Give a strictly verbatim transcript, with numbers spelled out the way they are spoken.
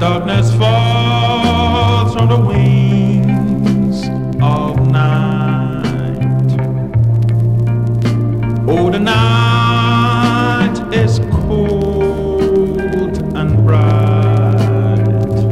Darkness falls on the wings of night. Oh, the night